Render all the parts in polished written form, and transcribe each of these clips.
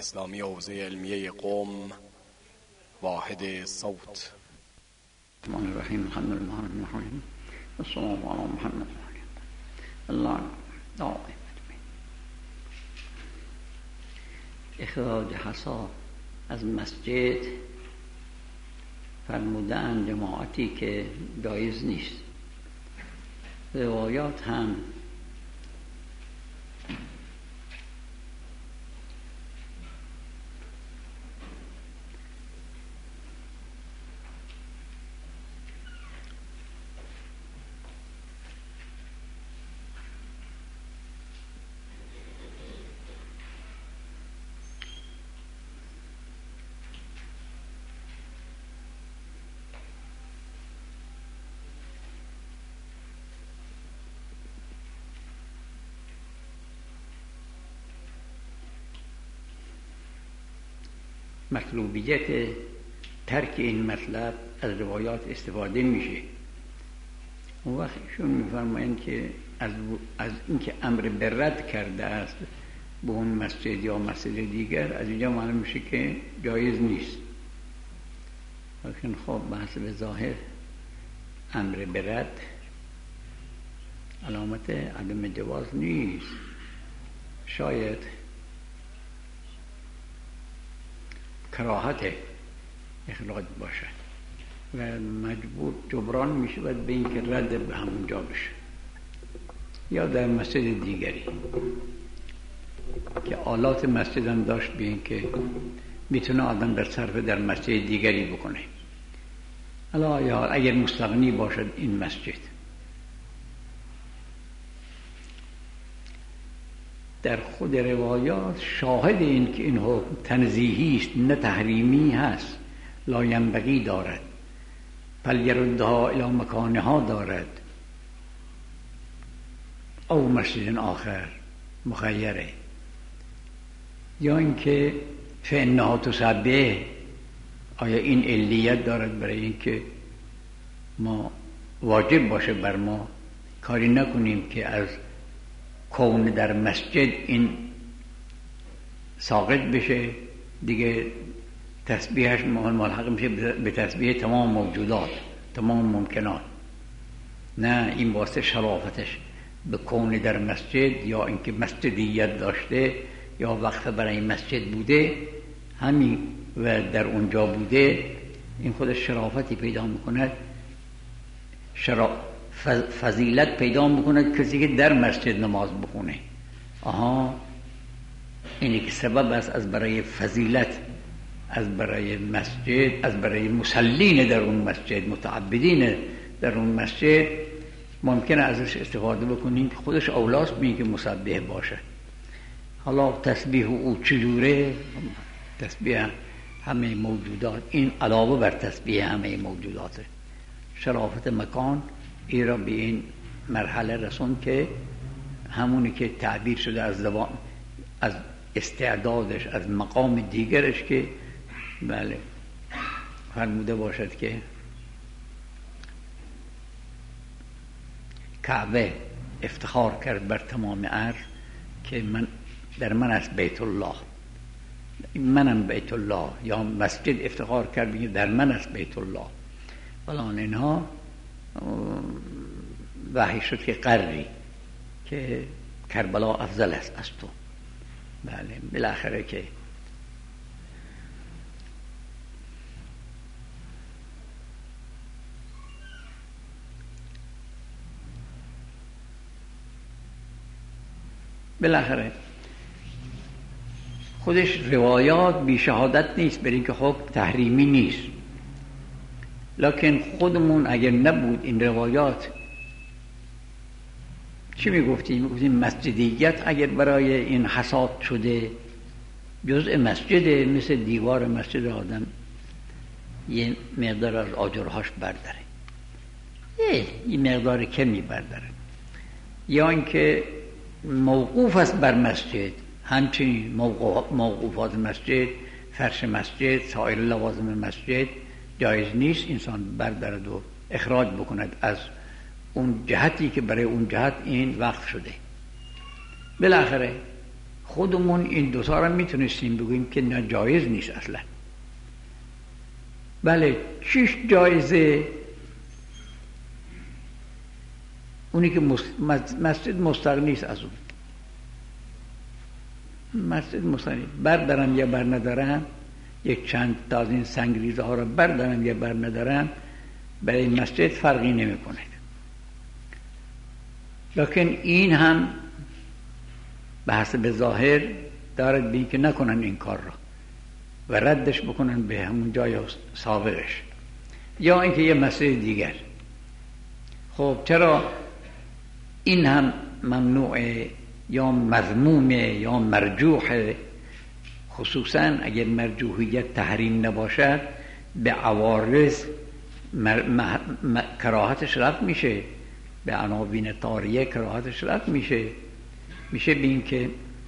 اسلامی حوزه علمیه قم، واحد صوت. الرحمن الرحیم الحمد لله رب العالمین والصلاة علی محمد الله دائم. اخراج حصا از مسجد فرمودن جماعتی که جایز نیست. روایات هم مطلوبیت ترک این مطلب از روایات استفاده میشه. اون وقت ایشون میفرمایند که از اینکه امر به رد کرده است به اون مسجد یا مسجد دیگر، از اینجا معلوم میشه که جایز نیست. لیکن خب بحث به ظاهر امر به رد علامت عدم جواز نیست. شاید کراهت اخراج باشد و مجبور جبران میشه باید به این که رد به همونجا بشه، یا در مسجد دیگری که آلات مسجد هم داشت به این که میتونه آدم در صرف در مسجد دیگری بکنه. حالا یا اگر مستغنی باشد این مسجد. در خود روایات شاهد این که این حکم تنزیهی است نه تحریمی هست، لا ینبغی دارد، فلیردها الی مکانها دارد، او مسجد آخر مخیره، یا اینکه فانها تسبح. آیا این علیت دارد برای اینکه ما واجب باشه بر ما کاری نکنیم که از کون در مسجد این ساقط بشه دیگه، تسبیحش ملحق میشه به تسبیح تمام موجودات، تمام ممکنات. نه، این واسه شرافتش به کون در مسجد، یا اینکه مسجدیت داشته یا وقت برای مسجد بوده همین و در اونجا بوده، این خودش شرافتی پیدا میکند، فضیلت پیدا میکند کسی که در مسجد نماز بخونه. اینی که سبب است از برای فضیلت، از برای مسجد، از برای مسلین در اون مسجد، متعبدین در اون مسجد، ممکنه ازش استفاده بکنیم که خودش اولاست به این که مسبح باشه. حالا تسبیح او چجوره؟ تسبیح همه موجودات، این علاوه بر تسبیح همه موجوداته. شرافت مکان ای را به این مرحله رسون که همونی که تعبیر شده از زبان، از استعدادش، از مقام دیگرش، که بله فرموده باشد که کعبه افتخار کرد بر تمام عرض که در من است بیت الله، منم بیت الله، یا مسجد افتخار کرد در من است بیت الله. فلان اینها وحی شد که قری که کربلا افضل است از تو. بله بالاخره که خودش روایات بی شهادت نیست برای اینکه خب تحریمی نیست، لکن خودمون اگر نبود این روایات چی میگفتیم؟ میگفتیم مسجدیت اگر برای این حساد شده جزء مسجده، مثل دیوار مسجد آدم یه مقدار از آجرهاش برداره، یه مقدار کمی برداره، یا اینکه موقوف است بر مسجد، همچنین موقوفات مسجد، فرش مسجد، سایر لوازم مسجد جایز نیست انسان بردارد و اخراج بکند از اون جهتی که برای اون جهت این وقف شده. بالاخره خودمون این دوتا رو میتونستیم بگوییم که ناجایز نیست اصلا. بله چیش جایزه؟ اونی که مسجد مستغنی است از اون. مسجد مستغنی، بردارم یا بر ندارم، یک چند تا از این سنگریزه ها رو بردارم یا بر ندارم، برای مسجد فرقی نمی کنه. لکن این هم به حسب ظاهر دارد بین که نکنن این کار را و ردش بکنن به همون جای سابقش، یا اینکه یه مسئله دیگر. خب چرا این هم ممنوعه یا مذمومه یا مرجوحه؟ خصوصا اگر مرجوحیت تحریم نباشد به عوارض کراهتش رفع میشه، به عناوین طاریه کراهتش رفع میشه به این که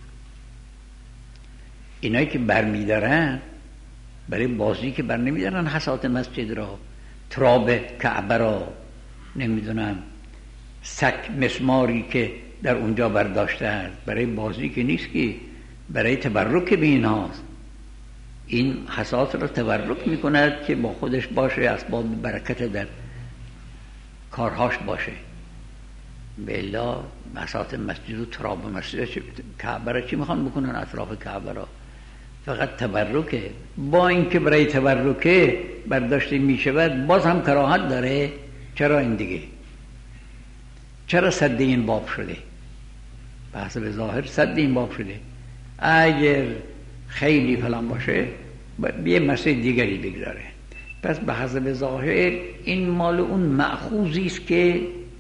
اینایی که برمیدارن برای بازی که بر نمیدارن حسات مسجد را، تراب کعبه را، نمیدونم سک مسماری که در اونجا برداشته است، برای بازی که نیست، که برای تبرک به ایناست. این حسات را تبرک میکند که با خودش باشه، اسباب برکت در کارهاش باشه. بلا حسات مسجد و تراب مسجد کعبه را چی میخوان بکنن؟ اطراف کعبه را فقط تبرکه. با اینکه برای تبرکه برداشته میشود باز هم کراهت داره. چرا این دیگه؟ چرا صد این باب شده؟ به حسب ظاهر صد این باب شده. اگر خیلی فلان باشه یه مسئله دیگری بگذاره. پس به حسب ظاهر این مال اون مأخوذی است که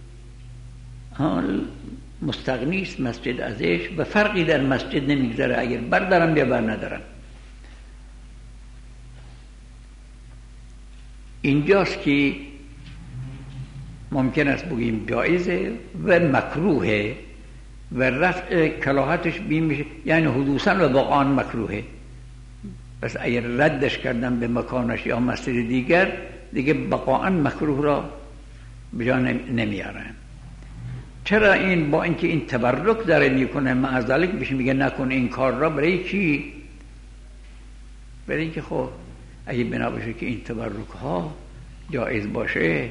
مستغنی است مسجد ازش و فرقی در مسجد نمیگذاره اگر بردارم یا بر ندارم. اینجاست که ممکن است بگیم جایزه و مکروهه و رفع کراهتش بین میشه، یعنی حدوثاً و واقعاً مکروهه. پس اگر ردش کردن به مکانش یا مسجد دیگر، دیگه بقاءً مکروه را به جا نمیارن. چرا این؟ با اینکه این تبرک داره میکنه، معذالک بهش میگه نکن این کار را. برای چی؟ برای اینکه خب اگه بنا باشه که این تبرک ها جایز باشه،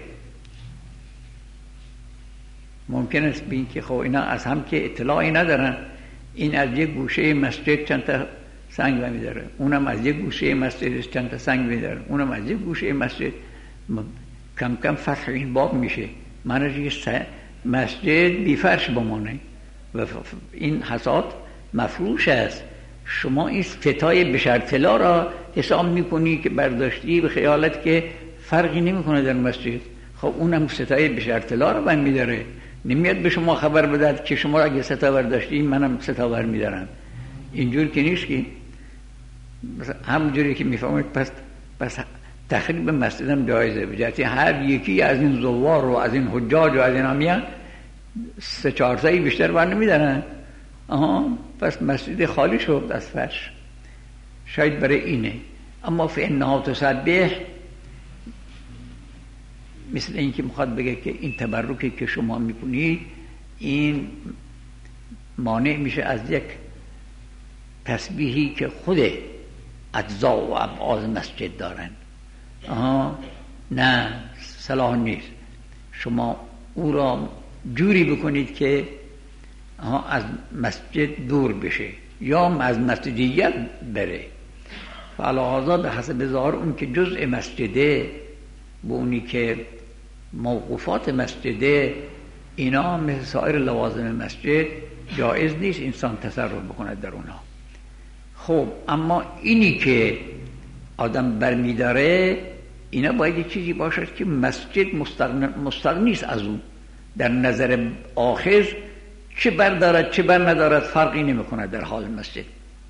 ممکن است بین که خب اینا از هم که اطلاعی ندارن، این از یک گوشه مسجد چند تا سنگ می‌داره، اونم از یک گوشه مسجد چند تا سنگ می‌داره، اونم از یک گوشه مسجد. کم کم فتح این باب میشه، معنی مسجد بی فرش بمانه و این حسات مفروش است. شما این فتای بشرطلا را حساب میکنی که برداشتی به خیالت که فرقی نمیکنه در مسجد. خب اونم ستای بشرطلا را بند میداره، نمیاد به شما خبر بدهد که شما اگه ستا برداشتی منم ستا بر میدارم. اینجور که نیست که همونجوری که میفهمید. پس تخریب مسجد هم جایزه، به جهتی هر یکی از این زوار و از این حجاج و از این همیان 3-4 تایی بیشتر بر نمیدارن. پس مسجد خالی شد از فرش، شاید برای اینه. اما فإنها تسبح، مثل این که میخواد بگه که این تبرکی که شما میکنید این مانع میشه از یک تسبیحی که خود اجزا و ابعاد مسجد دارن. نه، صلاح نیست شما او را جوری بکنید که از مسجد دور بشه یا از مسجدیت بره. فعلاحظا به حسب ظاهر اون که جزء مسجده و اونی که موقوفات مسجده، اینا مثل سایر لوازم مسجد جایز نیست انسان تصرف بکند در اونها. خب اما اینی که آدم برمیداره، اینا باید یک چیزی باشد که مسجد مستغنی است از اون. در نظر آخر چه بردارد چه بر ندارد فرقی نمیکنه در حال مسجد.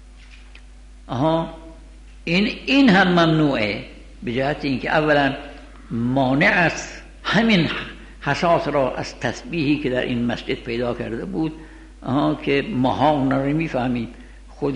این هم ممنوعه، به جهت اینکه اولا مانع است همین حساس را از تسبیحی که در این مسجد پیدا کرده بود، که ماها اونا رو میفهمیم، خود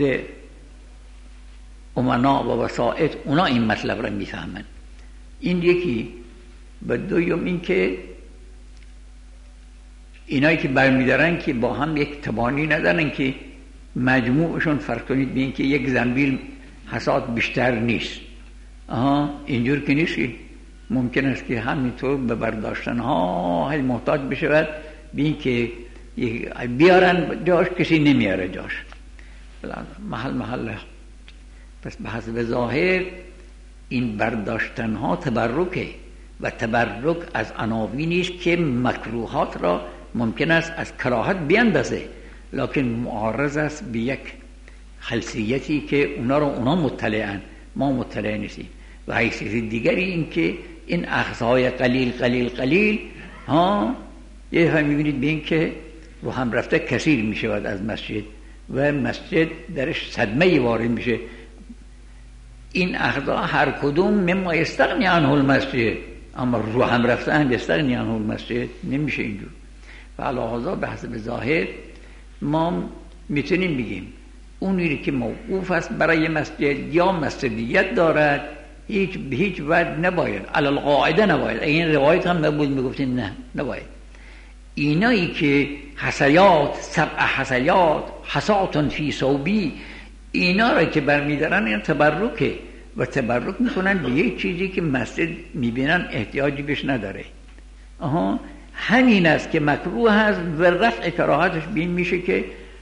امنا و وسائط اونا این مطلب را میفهمن. این یکی. و دوم این که اینایی که برمیدارن که با هم یک تبانی ندارن که مجموعشون فرض کنید به این که یک زنبیل حصاد بیشتر نیست، اینجور که نیست. ممکن است که همینطور به برداشتن ها محتاج بشود به این که بیارن جاش، کسی نمیاره جاش، محل. پس به حسب ظاهر این برداشتن ها تبرکه و تبرک از عناوینی است که مکروهات را ممکن است از کراهت بیندازه، لکن معارض است به یک خلسیتی که اونا مطلعن، ما مطلع نیستیم. و حیثیت دیگری این که این اخذهای قلیل یه هم میبینید به این که رو هم رفته کثیر میشود از مسجد و مسجد درش صدمه وارد میشه. این اخذها هر کدوم مما یستغنی عنه المسجد، اما رو هم رفته هم یستغنی عنه المسجد نمیشه اینجور. و علاوه به حسب ظاهر ما میتونیم بگیم اونی که موقوف است برای مسجد یا مسجدیت دارد هیچ وجه نباید، علی القاعده نباید. این روایت هم نبود میگفتیم نه نباید. اینایی که حسیات، سبع حسیات، حساتون فی صوبی، اینا را که برمیدارن این تبرکه و تبرک میکنن به یک چیزی که مسجد میبینن احتیاجی بهش نداره. همین است که مکروه هست و رفع کراهتش بین میشه که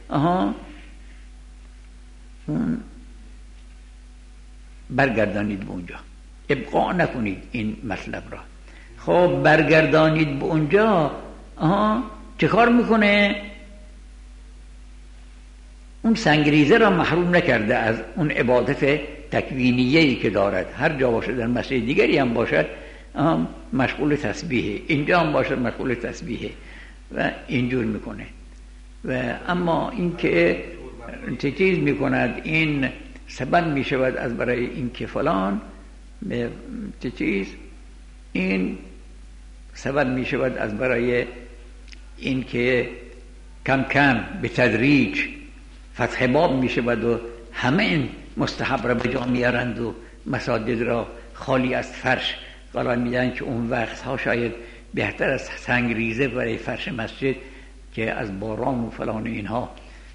برگردانید به اونجا، ابقاء نکنید این مطلب را. خب برگردانید به اونجا، چه کار میکنه؟ اون سنگریزه را محروم نکرده از اون عبادت تکوینیه‌ای که دارد. هر جا باشد، در مسجد دیگری هم باشد مشغول تسبیحه، اینجا هم باشد مشغول تسبیحه و اینجور میکنه. و اما این که چیز میکند، این سبب میشود از برای این که فلان چیز، این سبب میشود از برای این که کم کم به تدریج فتح باب میشود و همه این مستحب را به جا میارند و مساجد را خالی از فرش قرار میدن که اون وقتها شاید بهتر از سنگریزه برای فرش مسجد که از باران و فلان اینها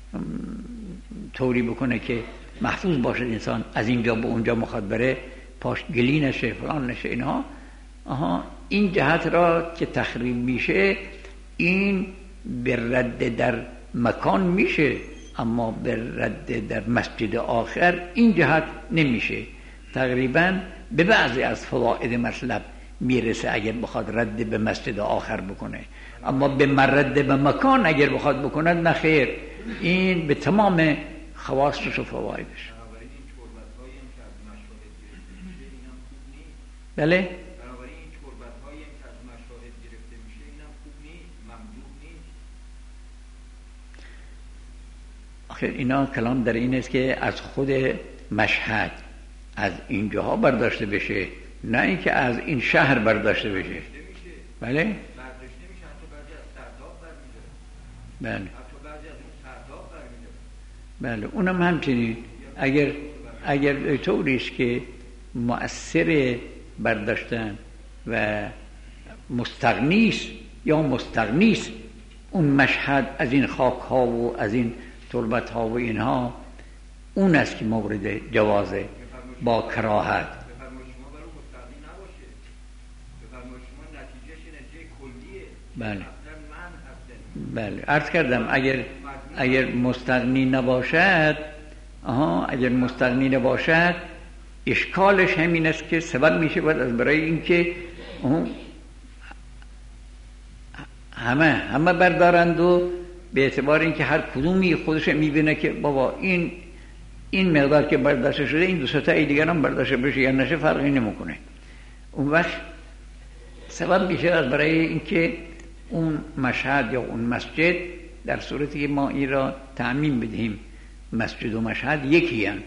طوری بکنه که محفوظ باشد انسان از اینجا به اونجا مخاط بره، پاش گلی نشه فلان نشه اینها. این جهت را که تخریب میشه، این به رد در مکان میشه، اما به رد در مسجد آخر این جهت نمیشه. تقریبا به بعضی از فواید مطلب میرسه اگر بخواد رد به مسجد آخر بکنه، اما به رد به مکان اگر بخواد بکنه نه خیر، این به تمام خواصش و فوایدش. بله؟ آخر اینا کلام در این است که از خود مشهد از اینجاها برداشته بشه، نه اینکه از این شهر برداشته بشه. بله؟ بله. بله اونم همچنین. اگر طوریست که مؤثر برداشتن و مستغنیست یا مستغنیست اون مشهد از این خاک ها و از این تربت ها و اینها، اون است که مورد جوازه با کراهت. بله بله عرض کردم اگر مستغنی نباشد، اگر مستغنی نباشد اشکالش همین است که سبب میشه باید از برای اینکه همه بردارند و به اعتبار اینکه هر کدومی خودش میبینه که بابا این مقدار که برداشته شده این دو سه دیگر هم برداشته بشه یا نشه فرقی نمیکنه. اون وقت سبب میشه از برای اینکه اون مشهد یا اون مسجد، در صورتی که ما این را تعمیم بدهیم مسجد و مشهد یکی هستند،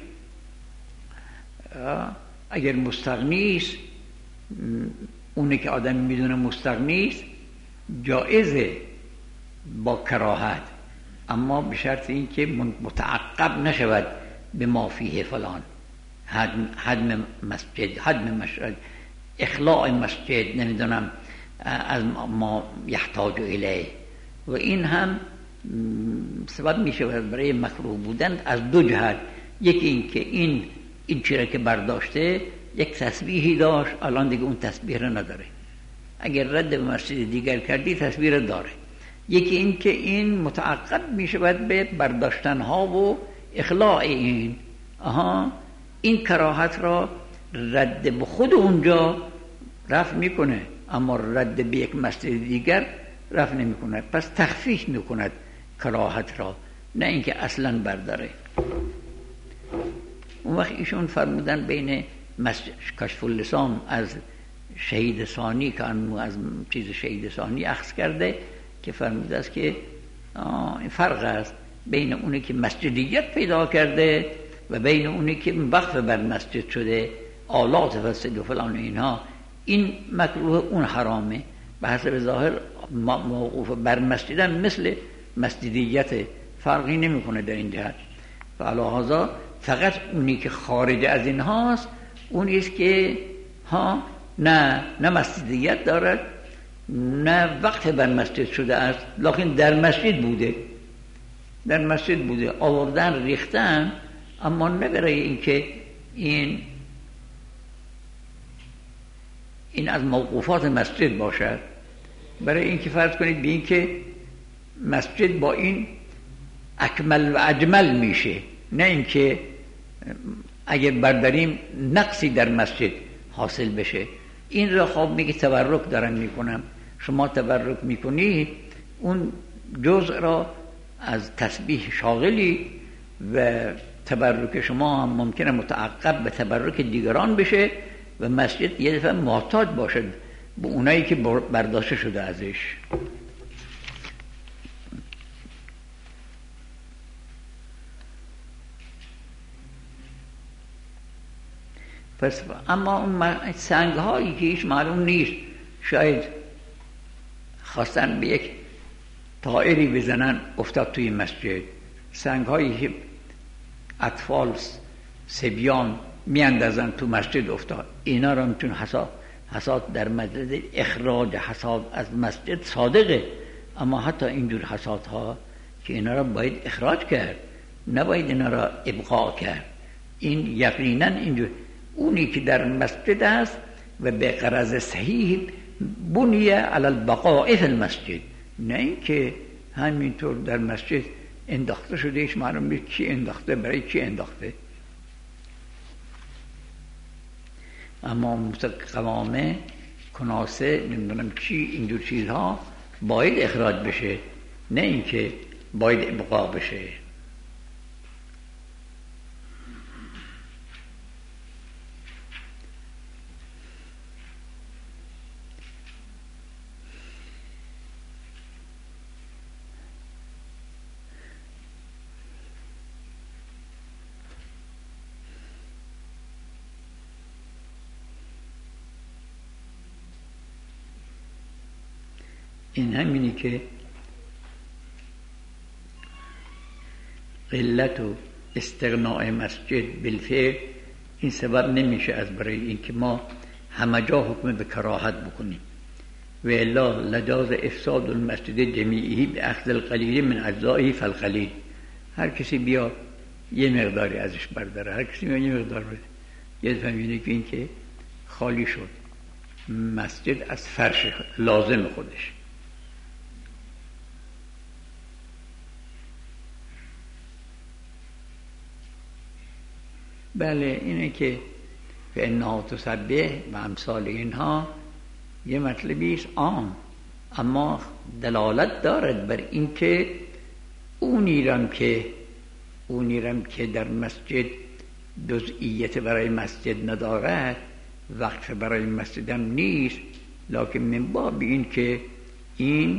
اگر مستغنی است، اونی که آدم میدونه مستغنی است جایزه با کراهت، اما به شرط این که متعقب نشود به ما فیه فلان، هدم مسجد، اخلاء مسجد، نمیدونم از ما یحتاج الیه. و این هم سبب میشه برای مکروه بودن از دو جهت. یکی این که این چیزی که برداشته یک تسبیحی داشت، الان دیگه اون تسبیح رو نداره، اگر رد به مسجد دیگر کردی تسبیح رو داره. یکی این که این متعقب میشه به برداشتن ها و اخلاع این کراهت را رد به خود اونجا رفع میکنه، اما رد به یک مسجد دیگر رفع نمیکنه. پس تخفیف میکند کراهت را، نه اینکه اصلا برداره. اون وقت ایشون فرمودن بین کشف اللسان از شهید ثانی که از چیز شهید ثانی اخذ کرده که فرموده است که این فرق است بین اونی که مسجدیت پیدا کرده و بین اونی که وقف بر مسجد شده، آلات فسد و فلان اینها، این مکروه اون حرامه. به حسب ظاهر موقوف بر مسجدن مثل مسجدیت، فرقی نمیکنه در این جهت. فعلاهذا فقط اونی که خارج از این هاست اونی است که نه مسجدیت دارد نه وقت بر مسجد شده است، لکن در مسجد بوده آوردن ریختن، اما نه برای اینکه این از موقوفات مسجد باشد، برای اینکه فرض کنید به اینکه مسجد با این اکمل و اجمل میشه، نه اینکه اگر برداریم نقصی در مسجد حاصل بشه. این را خواب میگه تبرک دارم میکنم، شما تبرک میکنی اون جزء را از تسبیح شاغلی و تبرک شما هم ممکنه متعقب به تبرک دیگران بشه و مسجد یه دفعه محتاج باشد به اونایی که برداشته شده ازش. پس اما اون سنگ هایی که هیچ معلوم نیست، شاید خواستن به یک طائری بزنن افتاد توی مسجد، سنگ هایی که اطفال صبیان میاندازن تو مسجد افتاد، اینا را میتون حساد در مدرد اخراج حساد از مسجد صادقه، اما حتی اینجور حسادها که اینا را باید اخراج کرد، نباید اینا را ابقاء کرد. این یقینا اینجور اونی که در مسجد است و به غرض صحیح بنیه علی البقاء فی المسجد، نه اینکه همینطور در مسجد انداخته شده ایش معلوم نیست کی انداخته، برای کی انداخته. اما قوامه کناسه نمیدونم چی اینجور چیزها باید اخراج بشه، نه اینکه باید ابقا بشه. این همینی که قلت و استغناء مسجد بالفعل این سبب نمیشه از برای اینکه ما همه جا حکم به کراهت بکنیم. و الا لجاز افساد المسجد جمیعی به اخذ القلیل من اجزائه فالقلیل، هر کسی بیا یه مقداری ازش برداره، هر کسی بیا یه مقدار برداره، یه دفعه میبینه که این که خالی شد مسجد از فرش لازم خودش. بله اینه که فإنها تسبح و امثال اینها یه مطلبی است عام، اما دلالت دارد بر اینکه اونیرم که در مسجد جزئیت برای مسجد ندارد، وقف برای مسجدم نیست، لکن من باب این که این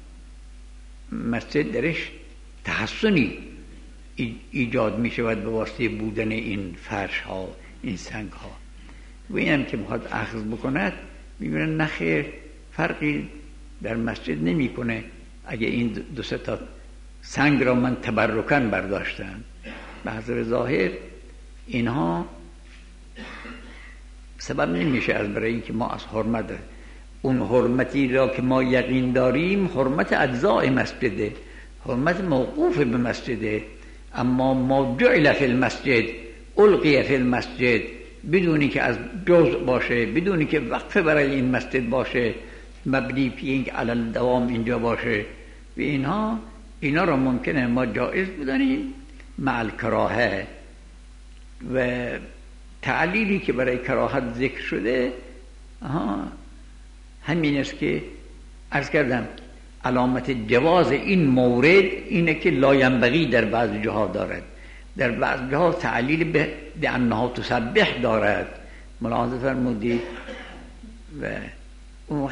مسجد درش تحسنی ایجاد می شود به واسطه بودن این فرش ها، این سنگ ها. و این هم که میخواد اخذ بکند میبینه نخیر فرقی در مسجد نمی کنه اگه این دو سه تا سنگ را من تبرکن برداشتم. به حسب ظاهر اینها سبب نمیشه از برای اینکه ما از حرمت اون حرمتی را که ما یقین داریم حرمت اجزاء مسجده، حرمت موقوف به مسجده، اما ما جعل فی المسجد القی فی المسجد، بدونی که از جزء باشه، بدونی که وقف برای این مسجد باشه، مبنی پینگ علی الدوام اینجا باشه، و اینا رو ممکنه ما جایز بدانیم مع الکراهه. و تعلیلی که برای کراهت ذکر شده همین است که عرض کردم علامت جواز این مورد اینه که لاینبغی در بعض جاها دارد، در بعض جاها تعلیل به انها تسبح دارد. ملاحظه فرمودید؟ و اون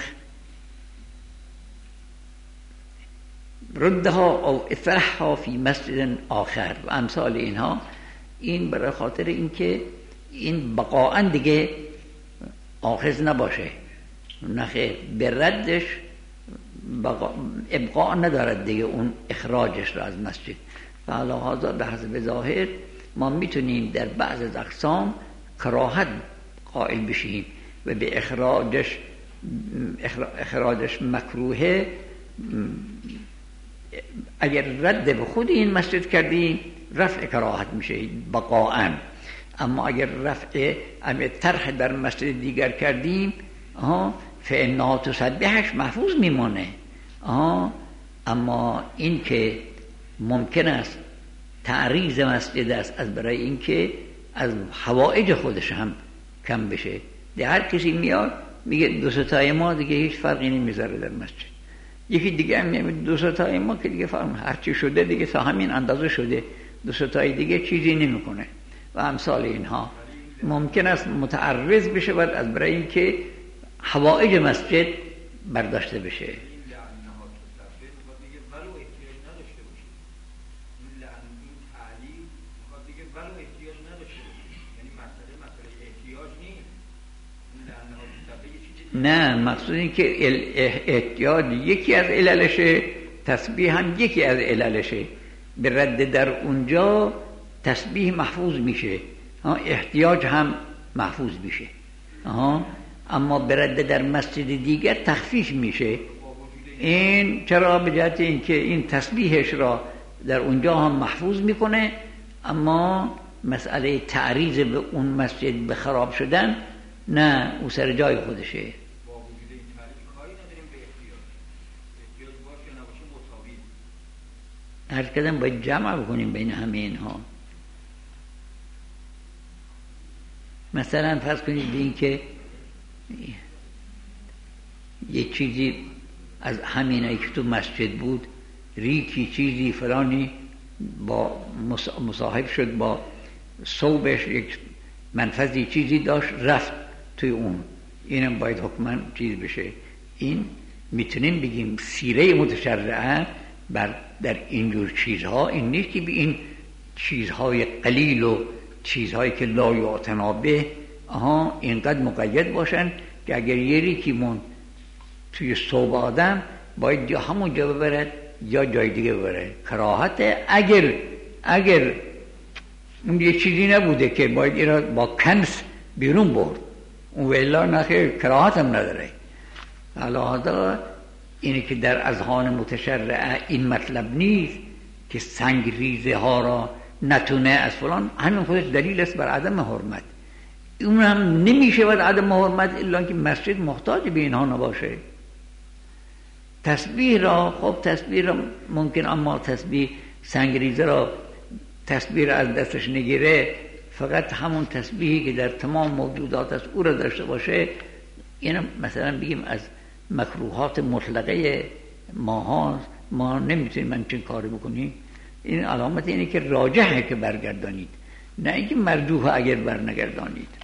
ردها او اطرحها فی مسجد آخر و امثال اینها، این برای خاطر اینکه این بقاءً دیگه آخذ نباشه، نخیر به ردش ابقاء ندارد دیگه اون اخراجش رو از مسجد. و علی هذا به حسب ظاهر ما میتونیم در بعض از اقسام کراهت قائل بشیم و به اخراجش مکروهه اگر رد به خود این مسجد کردیم رفع کراهت میشه بقاءً، اما اگر رفع طرح در مسجد دیگر کردیم فإنها تسبحش محفوظ میمانه. اما این که ممکن است تعریض مسجد است از برای اینکه از حوائج خودش هم کم بشه. در هر کسی میاد میگه دو ستای ما دیگه هیچ فرقی نمیذاره در مسجد، یکی دیگه هم میگه دو ستای ما که دیگه فرق هرچی شده دیگه تا همین اندازه شده، دو ستای دیگه چیزی نمیکنه و امثال اینها ممکن است متعرض بشه بعد از برای اینکه حوائج مسجد برداشته بشه. نه، مقصود این که احتیاج یکی از عللشه، تسبیح هم یکی از عللشه. به رد در اونجا تسبیح محفوظ میشه، احتیاج هم محفوظ میشه. اما به رد در مسجد دیگر تخفیف میشه. این چرا؟ به جهت اینکه این تسبیحش را در اونجا هم محفوظ میکنه، اما مسئله تعریض به اون مسجد به خراب شدن نه، او سر جای خودشه. هر کدام باید جمع بکنیم بین همه اینها. مثلا فرض کنید به این که یک چیزی از همینایی که تو مسجد بود، ریکی چیزی فلانی با مصاحب شد با ثوبش، یک منفذی چیزی داشت رفت توی اون، اینم باید حکماً چیز بشه. این میتونیم بگیم سیره متشرعه در اینجور چیزها این نیست که به این چیزهای قلیل و چیزهایی که لا یعتنا به اینقدر مقید باشن که اگر یه ریکیمون توی ثوب آدم باید یا همون جا ببرد یا جای دیگه ببرد. کراهت اگر اون یه چیزی نبوده که باید این را با کنس بیرون برد، اون ویلا نخیر کراهت هم نداره. علاوه اینه که در اذهان متشرعه این مطلب نیست که سنگ ریزه ها را نتونه از فلان، همین خودش دلیل است بر عدم حرمت. اون هم نمیشه بر عدم حرمت الا که مسجد محتاج به اینها نباشه. تسبیح را ممکن، اما تسبیح سنگ ریزه را تسبیح را از دستش نگیره، فقط همون تسبیحی که در تمام موجودات است او را داشته باشه. این مثلا بگیم از مکروهات مطلقه ما نمیتونیم همچین کاری بکنیم. این علامت اینه که راجحه که برگردانید، نه اینکه مرجوحه اگر برنگردانید.